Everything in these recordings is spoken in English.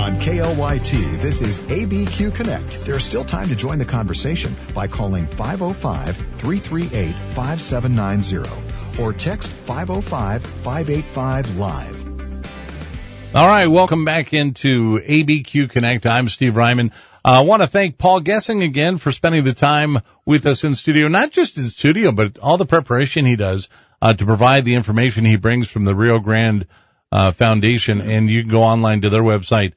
On KLYT, this is ABQ Connect. There's still time to join the conversation by calling 505-338-5790 or text 505-585-LIVE. All right, welcome back into ABQ Connect. I'm Steve Ryman. I want to thank Paul Gessing again for spending the time with us in studio, not just in studio, but all the preparation he does to provide the information he brings from the Rio Grande Foundation. And you can go online to their website,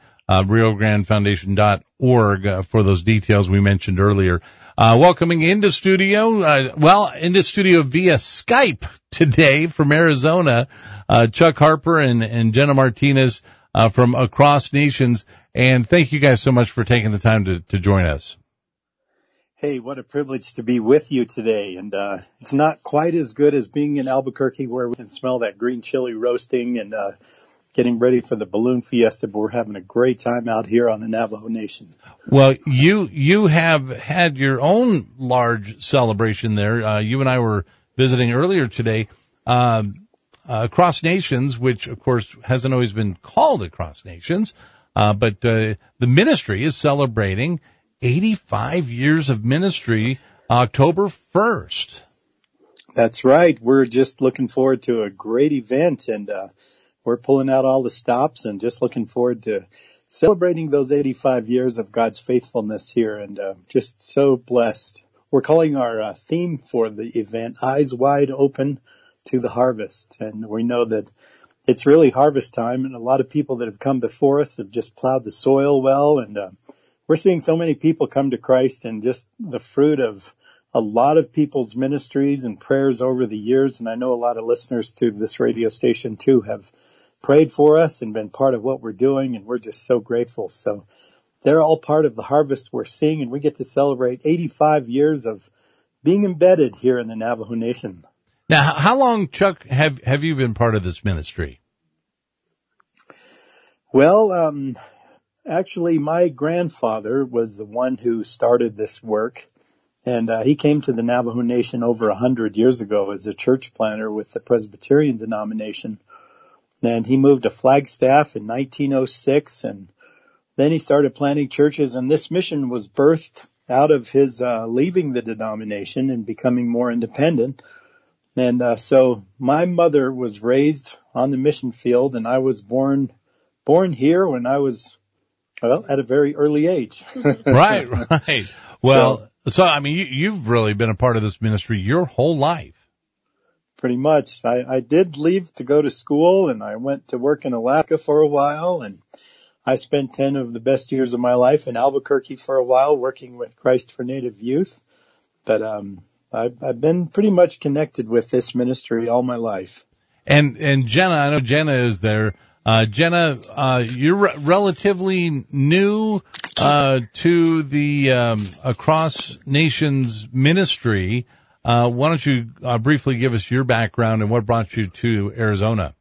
riograndefoundation.org, for those details we mentioned earlier. Welcoming into studio, into studio via Skype today from Arizona, Chuck Harper and Jenna Martinez from Across Nations. And thank you guys so much for taking the time to join us. Hey, what a privilege to be with you today. And it's not quite as good as being in Albuquerque where we can smell that green chili roasting and getting ready for the balloon fiesta, but we're having a great time out here on the Navajo Nation. Well, you have had your own large celebration there. You and I were visiting earlier today. Across Nations, which of course hasn't always been called Across Nations, but the ministry is celebrating 85 years of ministry October 1st. That's right. We're just looking forward to a great event, and we're pulling out all the stops and just looking forward to celebrating those 85 years of God's faithfulness here, and just so blessed. We're calling our theme for the event Eyes Wide Open to the Harvest, and we know that it's really harvest time, and a lot of people that have come before us have just plowed the soil well, and we're seeing so many people come to Christ, and just the fruit of a lot of people's ministries and prayers over the years. And I know a lot of listeners to this radio station too have prayed for us and been part of what we're doing, and we're just so grateful. So they're all part of the harvest we're seeing, and we get to celebrate 85 years of being embedded here in the Navajo Nation. Now, how long, Chuck, have you been part of this ministry? Well, actually, my grandfather was the one who started this work, and he came to the Navajo Nation over 100 years ago as a church planter with the Presbyterian denomination. And he moved to Flagstaff in 1906, and then he started planting churches, and this mission was birthed out of his leaving the denomination and becoming more independent. And so my mother was raised on the mission field, and I was born here when I was, at a very early age. Right. Well, so I mean, you've really been a part of this ministry your whole life. Pretty much. I did leave to go to school, and I went to work in Alaska for a while, and I spent 10 of the best years of my life in Albuquerque for a while working with Christ for Native Youth. But I've been pretty much connected with this ministry all my life. And Jenna, I know Jenna is there. Jenna, you're relatively new to the Across Nations ministry. Why don't you briefly give us your background and what brought you to Arizona?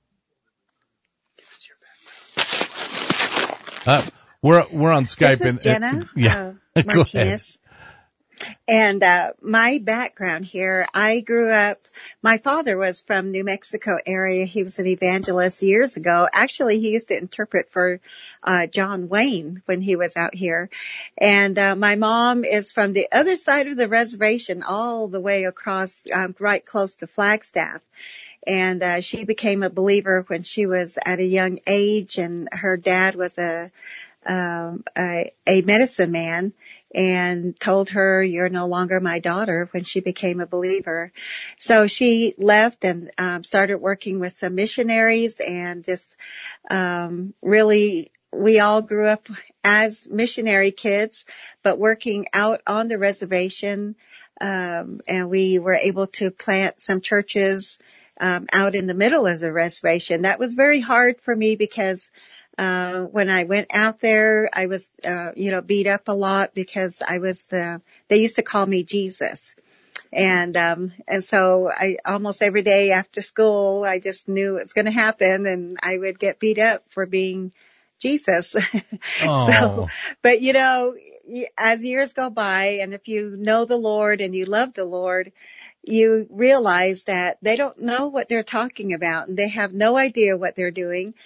We're on Skype. This is Jenna Martinez. And my background here, I grew up, my father was from New Mexico area. He was an evangelist years ago. Actually, he used to interpret for John Wayne when he was out here. And my mom is from the other side of the reservation, all the way across, right close to Flagstaff. And she became a believer when she was at a young age, and her dad was a medicine man, and told her, "You're no longer my daughter," when she became a believer. So she left and started working with some missionaries, and just really, we all grew up as missionary kids, but working out on the reservation, and we were able to plant some churches out in the middle of the reservation. That was very hard for me because when I went out there, I was, beat up a lot because I was they used to call me Jesus. And so I almost every day after school, I just knew it was going to happen, and I would get beat up for being Jesus. So, but as years go by, and if you know the Lord and you love the Lord, you realize that they don't know what they're talking about, and they have no idea what they're doing.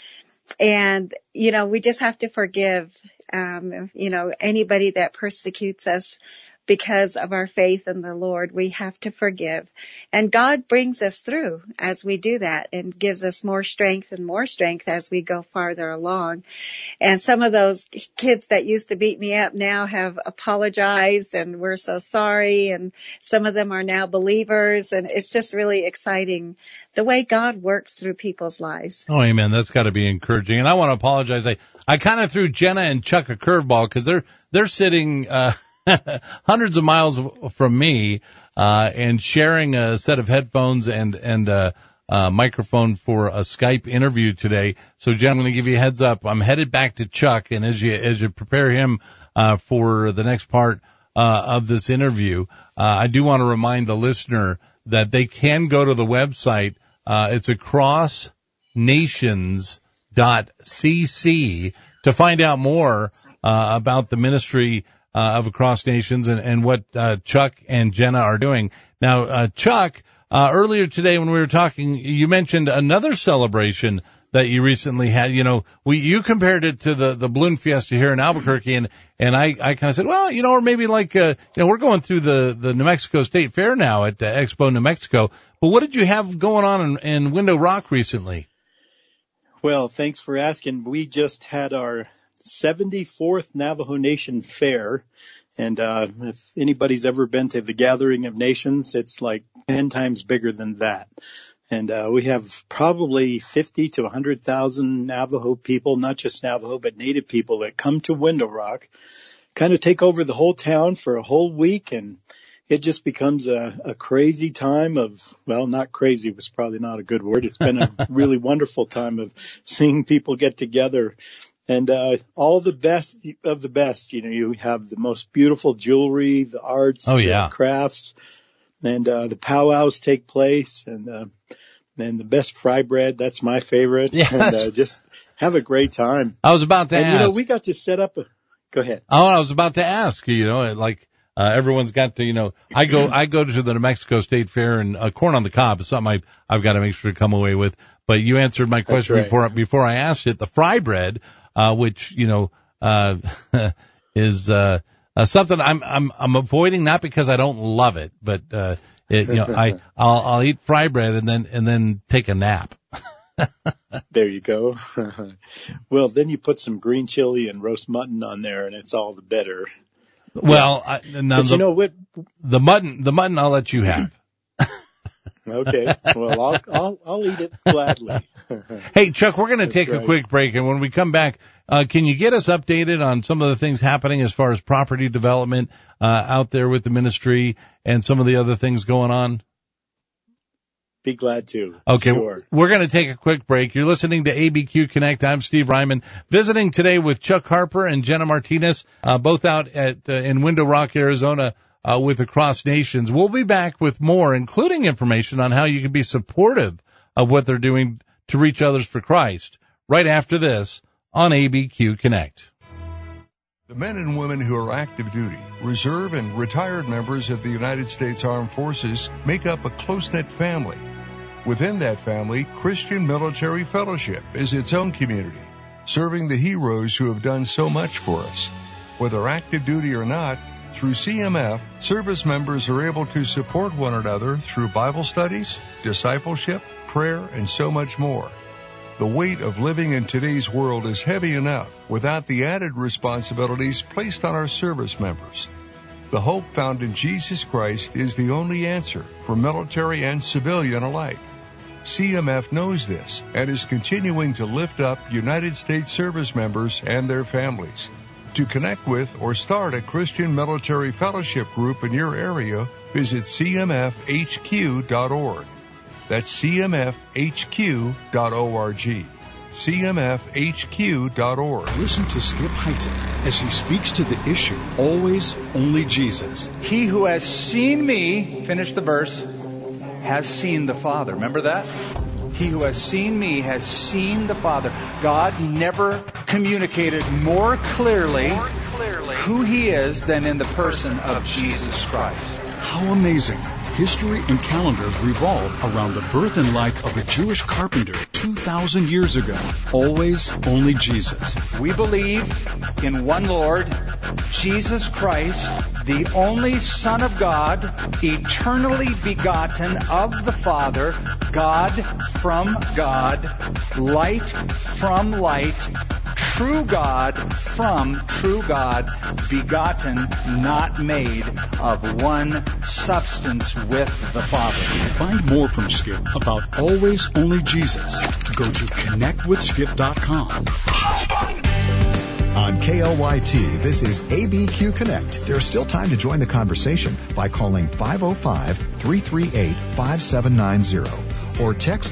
And, we just have to forgive, anybody that persecutes us because of our faith in the Lord. We have to forgive. And God brings us through as we do that and gives us more strength and more strength as we go farther along. And some of those kids that used to beat me up now have apologized, and we're so sorry. And some of them are now believers. And it's just really exciting the way God works through people's lives. Oh, amen. That's got to be encouraging. And I want to apologize. I kind of threw Jenna and Chuck a curveball because they're sitting hundreds of miles from me and sharing a set of headphones and microphone for a Skype interview today. So, Jen, I'm going to give you a heads up. I'm headed back to Chuck, and as you prepare him for the next part of this interview, I do want to remind the listener that they can go to the website. It's acrossnations.cc to find out more about the ministry of Across Nations and what Chuck and Jenna are doing. Now, Chuck, earlier today when we were talking, you mentioned another celebration that you recently had. You compared it to the balloon fiesta here in Albuquerque, and I kind of said, well, or maybe like we're going through the New Mexico State Fair now at Expo New Mexico. But what did you have going on in Window Rock recently? Well, thanks for asking. We just had our 74th Navajo Nation Fair. And if anybody's ever been to the Gathering of Nations, it's like 10 times bigger than that. And we have probably 50 to 100,000 Navajo people, not just Navajo, but Native people that come to Window Rock, kind of take over the whole town for a whole week. And it just becomes a crazy time of, well, not crazy was probably not a good word. It's been a really wonderful time of seeing people get together. And all the best of the best. You have the most beautiful jewelry, the arts, the crafts, and the powwows take place, and the best fry bread. That's my favorite. Yeah. And just have a great time. I was about to ask. We got to set up go ahead. Oh, I was about to ask, everyone's got to, I go to the New Mexico State Fair, and Corn on the Cob is something I've got to make sure to come away with. But you answered my question before I asked it. The fry bread, which, is, something I'm avoiding, not because I don't love it, but, I'll eat fry bread and then take a nap. There you go. Well, then you put some green chili and roast mutton on there, and it's all the better. Well, you know what? The mutton I'll let you have. Okay. Well, I'll eat it gladly. Hey, Chuck, we're going to take a quick break, and when we come back, can you get us updated on some of the things happening as far as property development out there with the ministry and some of the other things going on? Be glad to. Okay, sure. We're going to take a quick break. You're listening to ABQ Connect. I'm Steve Ryman, visiting today with Chuck Harper and Jenna Martinez, both out in Window Rock, Arizona, with Across Nations. We'll be back with more, including information on how you can be supportive of what they're doing to reach others for Christ, right after this on ABQ Connect. The men and women who are active duty, reserve, and retired members of the United States Armed Forces make up a close-knit family. Within that family, Christian Military Fellowship is its own community, serving the heroes who have done so much for us. Whether active duty or not, through CMF, service members are able to support one another through Bible studies, discipleship, prayer, and so much more. The weight of living in today's world is heavy enough without the added responsibilities placed on our service members. The hope found in Jesus Christ is the only answer for military and civilian alike. CMF knows this and is continuing to lift up United States service members and their families. To connect with or start a Christian Military Fellowship group in your area, visit cmfhq.org. That's cmfhq.org. cmfhq.org. Listen to Skip Heighton as he speaks to the issue, always only Jesus. He who has seen me, finish the verse, has seen the Father. Remember that? He who has seen me has seen the Father. God never communicated more clearly who He is than in the person of Jesus Christ. How amazing. history and calendars revolve around the birth and life of a Jewish carpenter 2,000 years ago. Always, only Jesus. We believe in one Lord, Jesus Christ, the only Son of God, eternally begotten of the Father, God from God, light from light, true God from true God, begotten, not made, of one substance with the Father. Find more from Skip about Always Only Jesus. Go to connectwithskip.com. On KLYT, this is ABQ Connect. There's still time to join the conversation by calling 505-338-5790 or text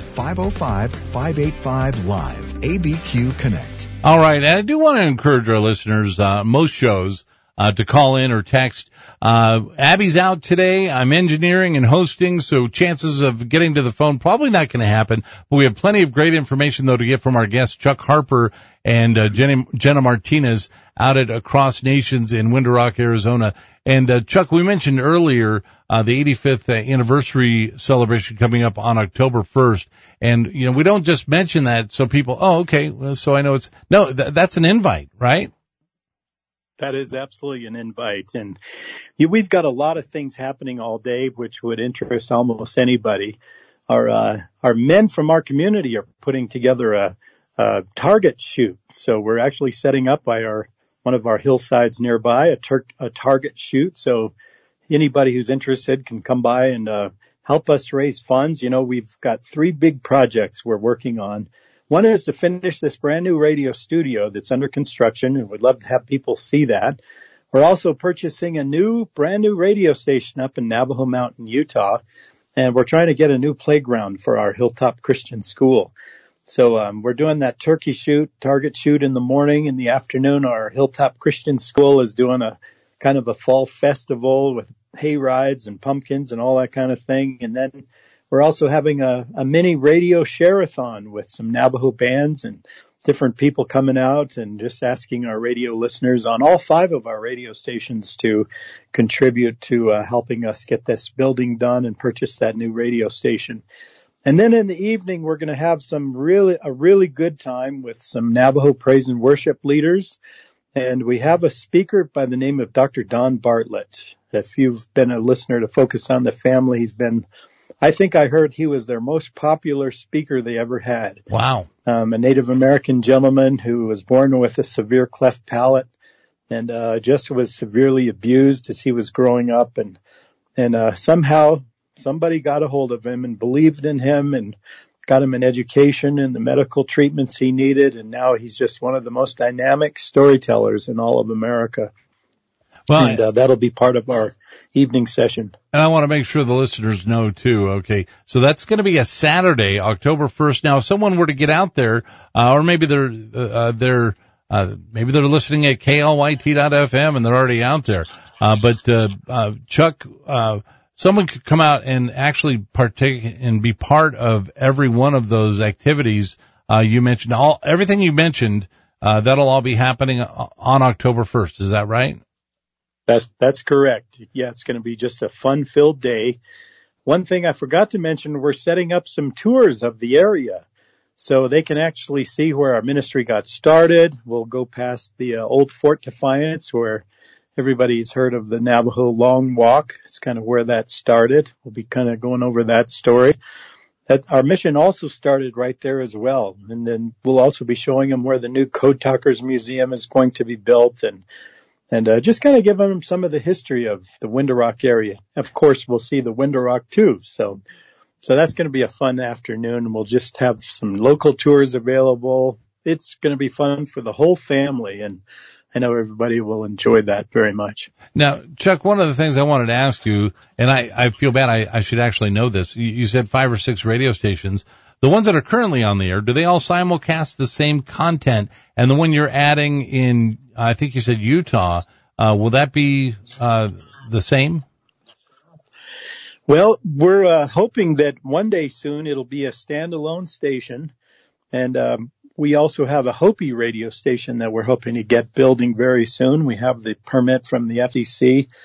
505-585-LIVE. ABQ Connect. All right, and I do want to encourage our listeners, most shows, to call in or text. Abby's out today. I'm engineering and hosting, so chances of getting to the phone probably not going to happen. But we have plenty of great information, though, to get from our guests, Chuck Harper and Jenna Martinez out at Across Nations in Window Rock, Arizona. And Chuck, we mentioned earlier the 85th anniversary celebration coming up on October 1st. And, you know, we don't just mention that so people, oh, okay, well, so I know it's, no, that's an invite, right? That is absolutely an invite. And we've got a lot of things happening all day, which would interest almost anybody. Our men from our community are putting together a target shoot. So we're actually setting up by one of our hillsides nearby, a target shoot. So anybody who's interested can come by and help us raise funds. You know, we've got 3 big projects we're working on. One is to finish this brand new radio studio that's under construction, and we'd love to have people see that. We're also purchasing a brand new radio station up in Navajo Mountain, Utah, and we're trying to get a new playground for our Hilltop Christian School. So we're doing that target shoot in the morning. In the afternoon, our Hilltop Christian School is doing a kind of a fall festival with hay rides and pumpkins and all that kind of thing. And then we're also having a mini radio share-a-thon with some Navajo bands and different people coming out and just asking our radio listeners on all 5 of our radio stations to contribute to helping us get this building done and purchase that new radio station. And then in the evening, we're going to have a really good time with some Navajo praise and worship leaders. And we have a speaker by the name of Dr. Don Bartlett. If you've been a listener to Focus on the Family, I think I heard he was their most popular speaker they ever had. Wow. A Native American gentleman who was born with a severe cleft palate and just was severely abused as he was growing up. And somehow somebody got a hold of him and believed in him and got him an education and the medical treatments he needed. And now he's just one of the most dynamic storytellers in all of America. Well, and that'll be part of our evening session. And I want to make sure the listeners know too. Okay. So that's going to be a Saturday, October 1st. Now, if someone were to get out there, or maybe they're listening at KLYT.FM and they're already out there. But Chuck, someone could come out and actually partake and be part of every one of those activities. You mentioned everything you mentioned, that'll all be happening on October 1st. Is that right? That's correct. Yeah, it's going to be just a fun-filled day. One thing I forgot to mention, we're setting up some tours of the area so they can actually see where our ministry got started. We'll go past the old Fort Defiance where everybody's heard of the Navajo Long Walk. It's kind of where that started. We'll be kind of going over that story. Our mission also started right there as well. And then we'll also be showing them where the new Code Talkers Museum is going to be built and just kind of give them some of the history of the Window Rock area. Of course, we'll see the Window Rock too. So that's going to be a fun afternoon. We'll just have some local tours available. It's going to be fun for the whole family, and I know everybody will enjoy that very much. Now, Chuck, one of the things I wanted to ask you, and I feel bad, I should actually know this. You said 5 or 6 radio stations. The ones that are currently on the air, do they all simulcast the same content? And the one you're adding in, I think you said Utah, will that be the same? Well, we're hoping that one day soon it'll be a standalone station. And we also have a Hopi radio station that we're hoping to get building very soon. We have the permit from the FCC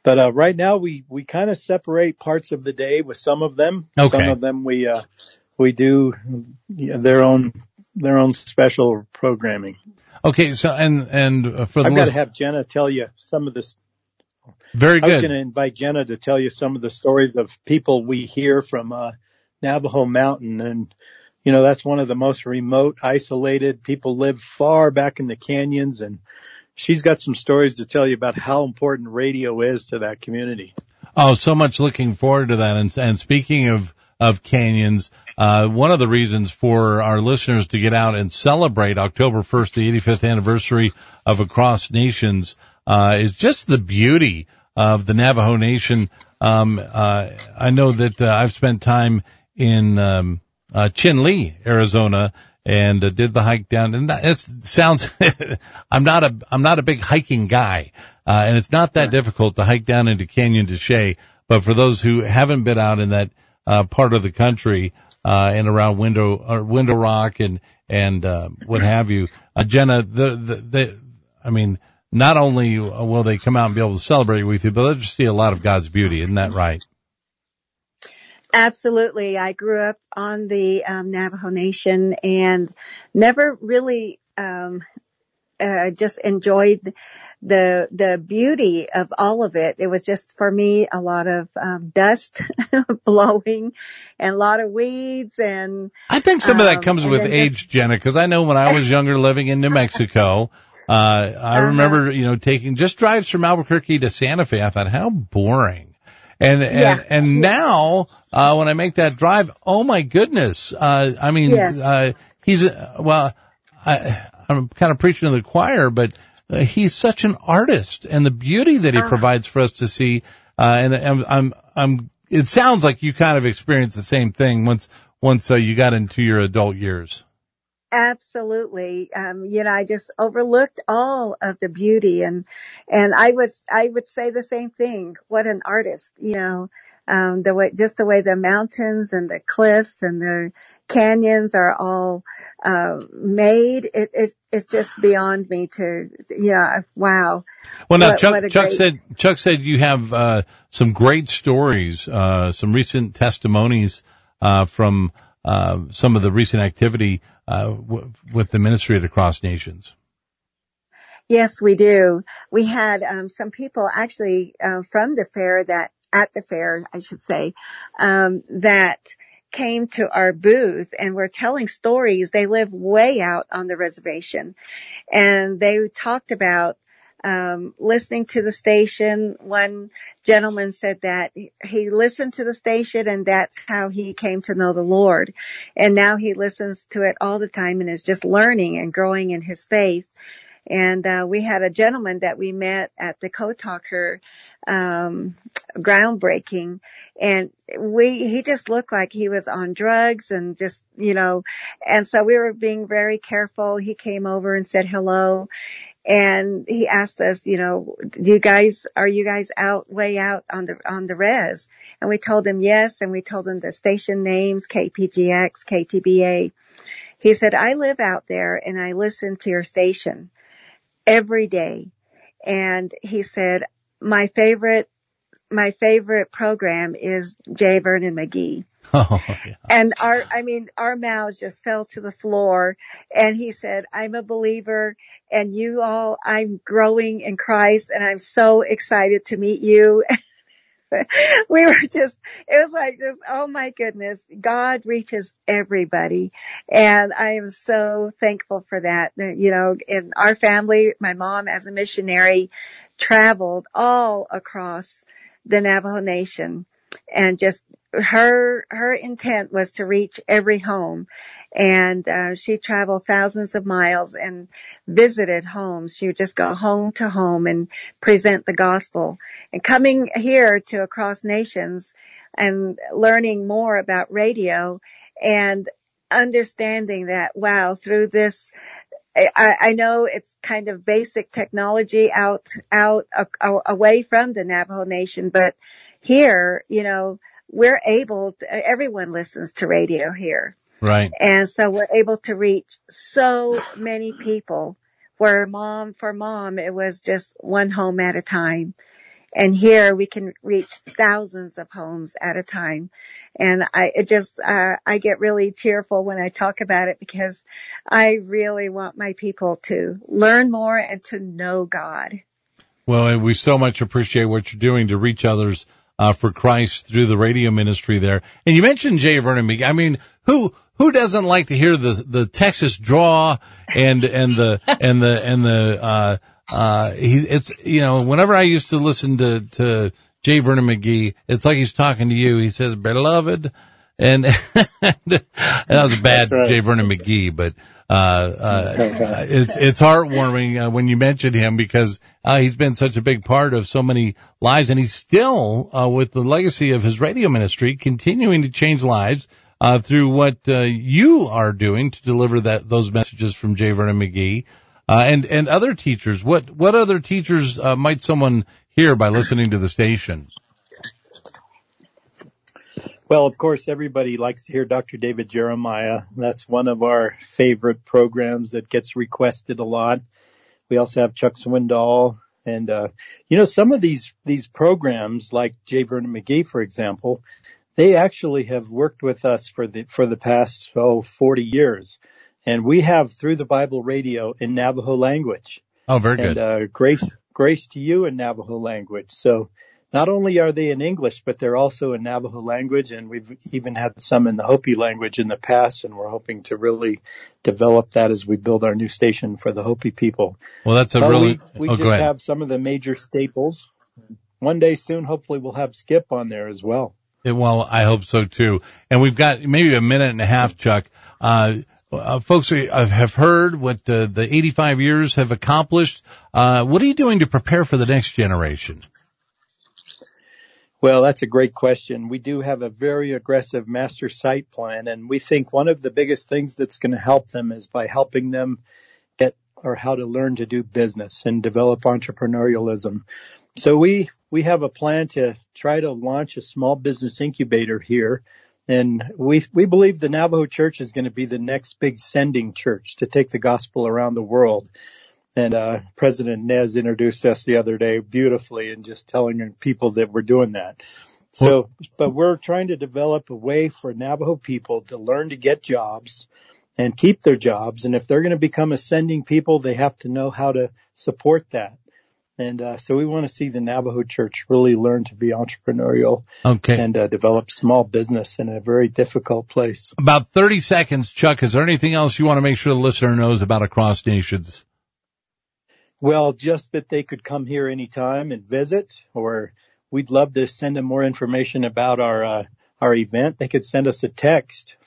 But right now we kind of separate parts of the day with some of them. Okay. Some of them we do their own special programming. Okay, so and for the I've got to have Jenna tell you some of this. Very good. I was going to invite Jenna to tell you some of the stories of people we hear from Navajo Mountain, and that's one of the most remote, isolated. People live far back in the canyons, and she's got some stories to tell you about how important radio is to that community. Oh, so much looking forward to that. And speaking of canyons, one of the reasons for our listeners to get out and celebrate October 1st, the 85th anniversary of Across Nations, is just the beauty of the Navajo Nation. I know that I've spent time in Chinle, Arizona, and did the hike down. And it sounds I'm not a big hiking guy, and it's not that difficult to hike down into Canyon de Chelly. But for those who haven't been out in that part of the country, and around Window Rock and what have you, Jenna, I mean, not only will they come out and be able to celebrate with you, but they'll just see a lot of God's beauty. Isn't that right? Absolutely. I grew up on the Navajo Nation and never really just enjoyed the beauty of all of it. It was just, for me, a lot of dust blowing and a lot of weeds. And I think some of that comes with age, Jenna, because I know when I was younger living in New Mexico, I remember, taking just drives from Albuquerque to Santa Fe. I thought, how boring. And now, when I make that drive, oh my goodness. I mean, I'm kind of preaching to the choir, but he's such an artist, and the beauty that he provides for us to see. It sounds like you kind of experienced the same thing once you got into your adult years. Absolutely. I just overlooked all of the beauty, and I would say the same thing. What an artist, the way the mountains and the cliffs and the canyons are all made. It's just beyond me to, wow. Well, now Chuck said you have some great stories, some recent testimonies from some of the recent activity with the ministry at Across Nations. Yes, we do. We had some people actually from the fair that came to our booth and were telling stories. They live way out on the reservation, and they talked about listening to the station. One gentleman said that he listened to the station, and that's how he came to know the Lord. And now he listens to it all the time and is just learning and growing in his faith. And we had a gentleman that we met at the Kotaker groundbreaking, and he just looked like he was on drugs and just, and so we were being very careful. He came over and said hello, and he asked us, are you guys way out on the res? And we told him yes, and we told him the station names, KPGX, KTBA. He said, I live out there and I listen to your station every day. And he said, my favorite program is J. Vernon McGee. Oh, yeah. And our mouths just fell to the floor. And he said, I'm a believer, and I'm growing in Christ, and I'm so excited to meet you. It was like, oh my goodness, God reaches everybody. And I am so thankful for that. In our family, my mom as a missionary traveled all across the Navajo Nation, and just her intent was to reach every home. And she traveled thousands of miles and visited homes. She would just go home to home and present the gospel. And coming here to Across Nations and learning more about radio and understanding that, wow, through this, I know it's kind of basic technology out away from the Navajo Nation, but here, we're able to, everyone listens to radio here. Right. And so we're able to reach so many people, where for mom, it was just one home at a time. And here we can reach thousands of homes at a time. And I get really tearful when I talk about it, because I really want my people to learn more and to know God. Well, and we so much appreciate what you're doing to reach others for Christ through the radio ministry there. And you mentioned J. Vernon McGee. I mean, who doesn't like to hear the Texas draw and it's, you know, whenever I used to listen to J. Vernon McGee, it's like he's talking to you. He says, "Beloved," and that was a bad right. J. Vernon McGee, but it's heartwarming when you mention him, because he's been such a big part of so many lives, and he's still with the legacy of his radio ministry, continuing to change lives through what you are doing to deliver those messages from J. Vernon McGee. And other teachers. What other teachers might someone hear by listening to the station? Well, of course, everybody likes to hear Dr. David Jeremiah. That's one of our favorite programs that gets requested a lot. We also have Chuck Swindoll. And, some of these programs, like J. Vernon McGee, for example, they actually have worked with us for the past 40 years. And we have Through the Bible Radio in Navajo language. Oh, very good. And grace to you in Navajo language. So not only are they in English, but they're also in Navajo language. And we've even had some in the Hopi language in the past. And we're hoping to really develop that as we build our new station for the Hopi people. Well, that's we just have some of the major staples. One day soon, hopefully we'll have Skip on there as well. Well, I hope so too. And we've got maybe a minute and a half, Chuck. Folks have heard what the 85 years have accomplished. What are you doing to prepare for the next generation? Well, that's a great question. We do have a very aggressive master site plan, and we think one of the biggest things that's going to help them is by helping them how to learn to do business and develop entrepreneurialism. So we have a plan to try to launch a small business incubator here. And we believe the Navajo Church is going to be the next big sending church to take the gospel around the world. And President Nez introduced us the other day beautifully and just telling people that we're doing that. So, but we're trying to develop a way for Navajo people to learn to get jobs and keep their jobs. And if they're going to become a sending people, they have to know how to support that. And so we want to see the Navajo Church really learn to be entrepreneurial and develop small business in a very difficult place. About 30 seconds, Chuck. Is there anything else you want to make sure the listener knows about Across Nations? Well, just that they could come here anytime and visit, or we'd love to send them more information about our event. They could send us a text.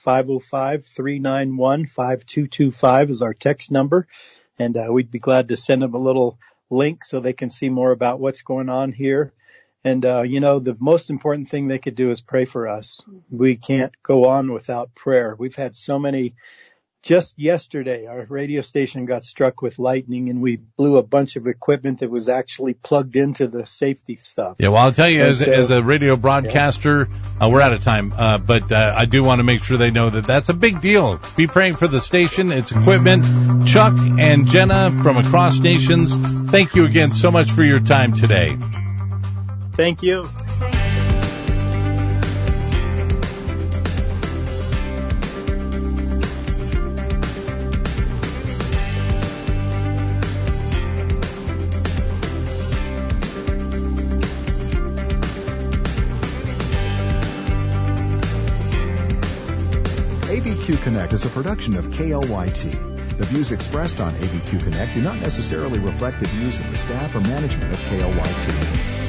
505-391-5225 is our text number. And we'd be glad to send them a little link so they can see more about what's going on here. And, the most important thing they could do is pray for us. We can't go on without prayer. We've had so many. Just yesterday, our radio station got struck with lightning, and we blew a bunch of equipment that was actually plugged into the safety stuff. Yeah, well, I'll tell you, as a radio broadcaster, we're out of time, but I do want to make sure they know that that's a big deal. Be praying for the station, its equipment. Chuck and Jenna from Across Nations, thank you again so much for your time today. Thank you. ABQ Connect is a production of KLYT. The views expressed on ABQ Connect do not necessarily reflect the views of the staff or management of KLYT.